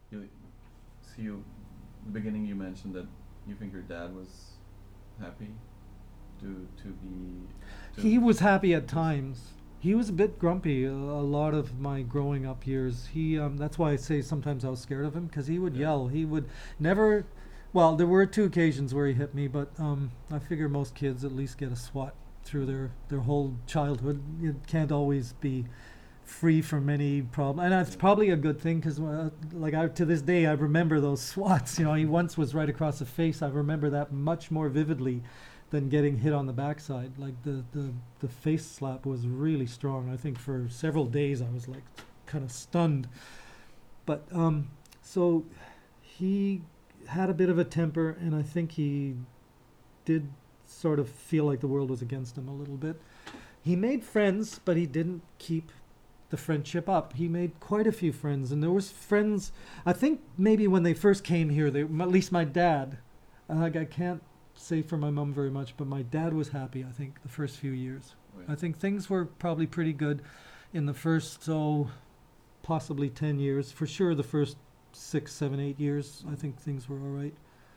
You, so you, the beginning you mentioned that you think your dad was happy to be He was happy to at just times. He was a bit grumpy a lot of my growing up years. That's why I say sometimes I was scared of him because he would yeah yell. He would never. Well, there were two occasions where he hit me, but I figure most kids at least get a swat through their whole childhood. It can't always be free from any problem, and that's yeah probably a good thing because, to this day, I remember those swats. He once was right across the face. I remember that much more vividly than getting hit on the backside. Like the face slap was really strong. I think for several days I was like kind of stunned. But so he had a bit of a temper, and I think he did sort of feel like the world was against him a little bit. He made friends, but he didn't keep the friendship up. He made quite a few friends, and there was friends. I think maybe when they first came here, at least my dad. I can't say for my mom very much, but my dad was happy. I think the first few years. right I think things were probably pretty good in the first, possibly 10 years. For sure, the first 6, 7, 8 years, I think things were all right.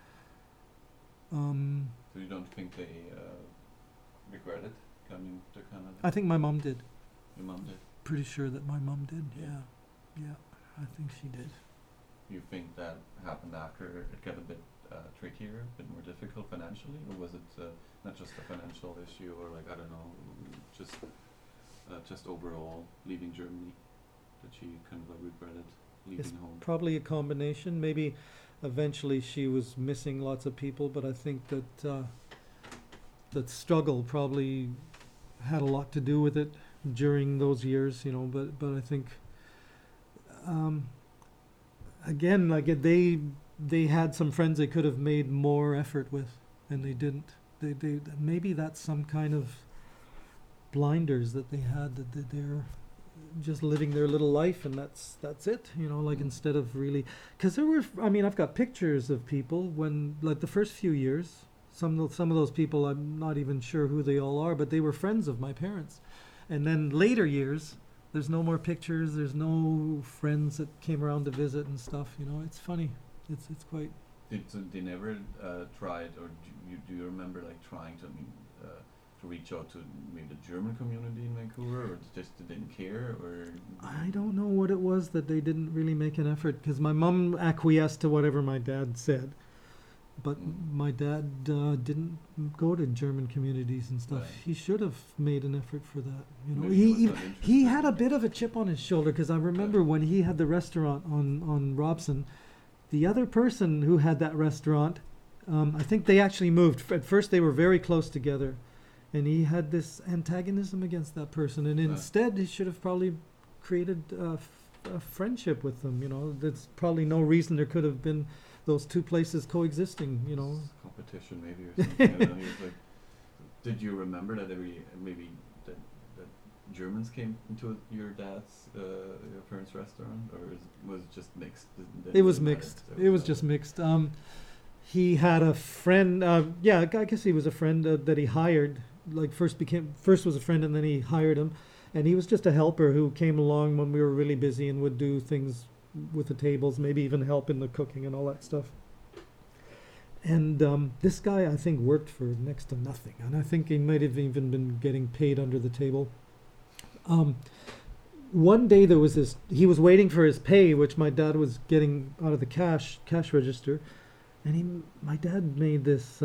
Um, so you don't think they regretted coming to Canada? I think my mom did. Your mom did. Pretty sure that my mom did. Yeah. Yeah, yeah, I think she did. You think that happened after it got a bit trickier, a bit more difficult financially, or was it not just a financial issue, or like I don't know, just overall leaving Germany that she kind of regretted leaving It's home? probably a combination. Maybe eventually she was missing lots of people, but I think that struggle probably had a lot to do with it during those years, But I think um, again, they had some friends they could have made more effort with, and they didn't. They maybe that's some kind of blinders that they had that they're just living their little life, and that's it. Mm. Instead of really, because there were. I mean, I've got pictures of people when like the first few years. Some of those people I'm not even sure who they all are, but they were friends of my parents. And then later years, there's no more pictures. There's no friends that came around to visit and stuff. It's funny. It's quite. So they never tried, or do you remember like trying to to reach out to maybe the German community in Vancouver, or just they didn't care, or I don't know what it was that they didn't really make an effort because my mom acquiesced to whatever my dad said, but mm, my dad didn't go to German communities and stuff. right. He should have made an effort for that. Maybe he He was he, not he interested. had a bit of a chip on his shoulder because I remember when he had the restaurant on Robson, the other person who had that restaurant, I think they actually moved. At first, they were very close together, and he had this antagonism against that person. And Right. instead, he should have probably created a friendship with them. There's probably no reason there could have been those two places coexisting. Competition maybe or something. I don't know. He was like, did you remember that maybe that Germans came into your your parents' restaurant, or was it just mixed? It was Didn't matter. mixed. There It was was just mixed. He had a friend. Yeah, I guess he was a friend that he hired. Like first was a friend, and then he hired him, and he was just a helper who came along when we were really busy and would do things with the tables, maybe even help in the cooking and all that stuff. And this guy, I think, worked for next to nothing, and I think he might have even been getting paid under the table. Um, One day there was this. He was waiting for his pay, which my dad was getting out of the cash register, and my dad made this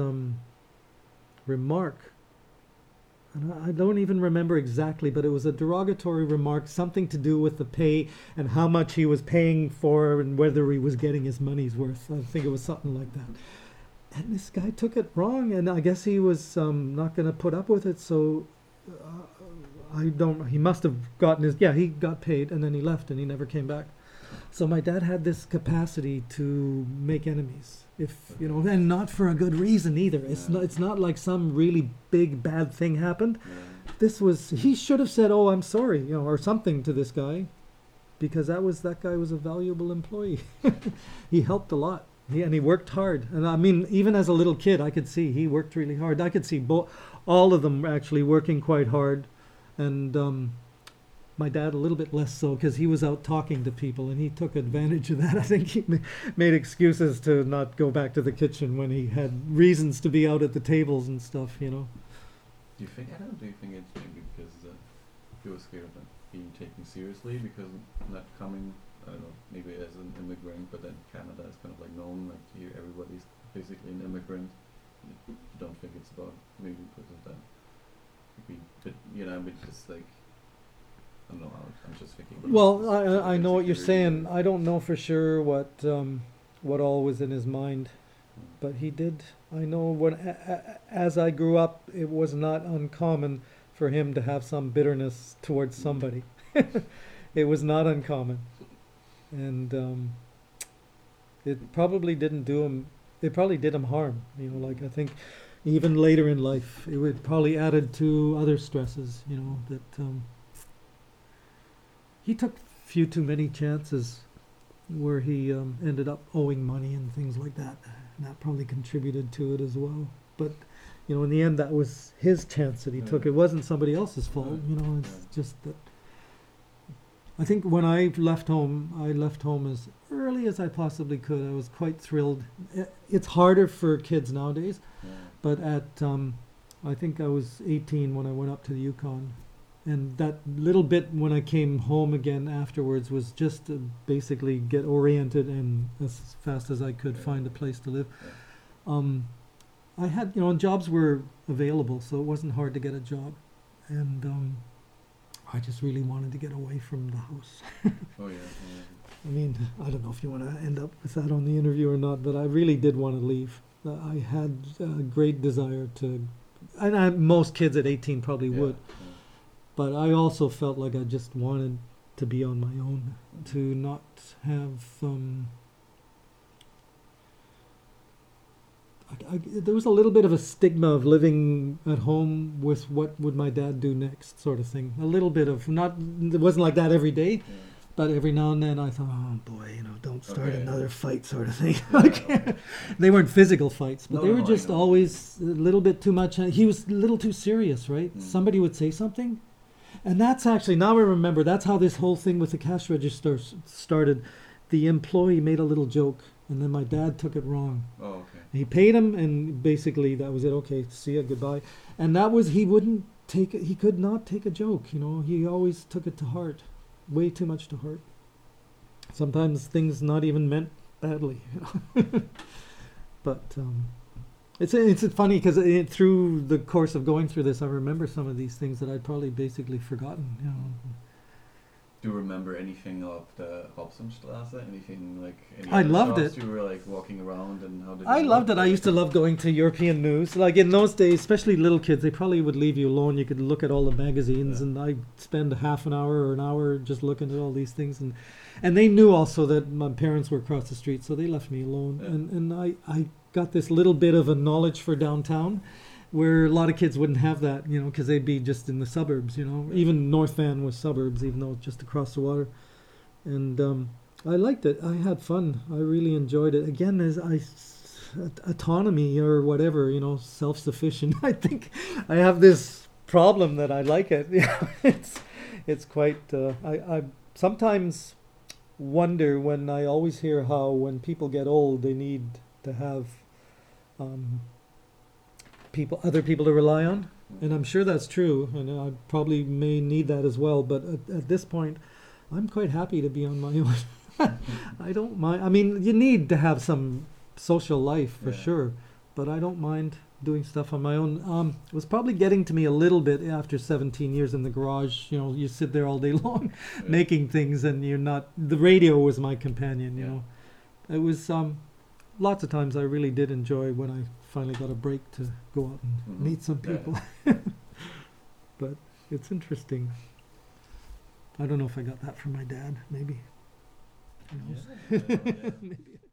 remark, and I don't even remember exactly, but it was a derogatory remark, something to do with the pay and how much he was paying for, and whether he was getting his money's worth. I think it was something like that. And this guy took it wrong, and I guess he was not going to put up with it. So I don't. He must have gotten his. Yeah, he got paid, and then he left, and he never came back. So my dad had this capacity to make enemies, and not for a good reason either. It's Yeah. not. It's not like some really big bad thing happened. Yeah. This was. He should have said, "Oh, I'm sorry," or something to this guy, because that guy was a valuable employee. He helped a lot. And he worked hard. And I mean, even as a little kid, I could see he worked really hard. I could see all of them actually working quite hard. And My dad a little bit less so because he was out talking to people and he took advantage of that. I think he made excuses to not go back to the kitchen when he had reasons to be out at the tables and stuff, you know. Do you think? I don't know. Do you think it's maybe because he was scared of not being taken seriously because not coming? I don't know. Maybe as an immigrant, but then Canada is kind of like known. Like here, everybody's basically an immigrant. You don't think it's about maybe because of that? Maybe, but you know, but just like. I don't know. I'm just thinking. Well, I know what you're saying. I don't know for sure what all was in his mind, but he did. I know when as I grew up, it was not uncommon for him to have some bitterness towards somebody. It was not uncommon, and it probably didn't do him. It probably did him harm. You know, like I think even later in life, it would probably added to other stresses. You know that. He took few too many chances where he ended up owing money and things like that. And that probably contributed to it as well. But, you know, in the end, that was his chance that he took. It wasn't somebody else's fault. You know, it's just that. I think when I left home as early as I possibly could. I was quite thrilled. It's harder for kids nowadays. But at, I think I was 18 when I went up to the Yukon. And that little bit when I came home again afterwards was just to basically get oriented and as fast as I could find a place to live. I had, you know, and jobs were available, so it wasn't hard to get a job. And I just really wanted to get away from the house. Oh yeah. I mean, I don't know if you want to end up with that on the interview or not, but I really did want to leave. I had a great desire to, and most kids at 18 probably would. But I also felt like I just wanted to be on my own, to not have. There was a little bit of a stigma of living at home with what would my dad do next, sort of thing. A little bit of not. It wasn't like that every day, but every now and then I thought, oh boy, you know, don't start another fight, sort of thing. They weren't physical fights, but they were just always a little bit too much. He was a little too serious, right? Somebody would say something. And that's actually, now I remember, that's how this whole thing with the cash register started. The employee made a little joke, and then my dad took it wrong. Oh, okay. He paid him, and basically that was it. Okay, see ya, goodbye. And that was, he could not take a joke, you know. He always took it to heart, way too much to heart. Sometimes things not even meant badly, you know. But it's funny because through the course of going through this, I remember some of these things that I'd probably basically forgotten. You know. Do you remember anything of the Hobsonstraße? Anything like? I loved it. You were like walking around, and how did? I loved it. I used to love going to European news. Like in those days, especially little kids, they probably would leave you alone. You could look at all the magazines, and I'd spend half an hour or an hour just looking at all these things. And they knew also that my parents were across the street, so they left me alone. Yeah. And I got this little bit of a knowledge for downtown, where a lot of kids wouldn't have that, you know, because they'd be just in the suburbs, you know. Even North Van was suburbs, even though it's just across the water. And I liked it. I had fun. I really enjoyed it. Again, autonomy or whatever, you know, self-sufficient. I think I have this problem that I like it. It's quite. I sometimes wonder when I always hear how when people get old they need to have other people to rely on, and I'm sure that's true, and I probably may need that as well. But at this point, I'm quite happy to be on my own. I don't mind. I mean, you need to have some social life for sure, but I don't mind doing stuff on my own. It was probably getting to me a little bit after 17 years in the garage. You know, you sit there all day long making things, and you're not. The radio was my companion. You know, it was lots of times I really did enjoy when I finally got a break to go out and meet some people. But it's interesting. I don't know if I got that from my dad. Maybe. Who knows? Yeah. Maybe.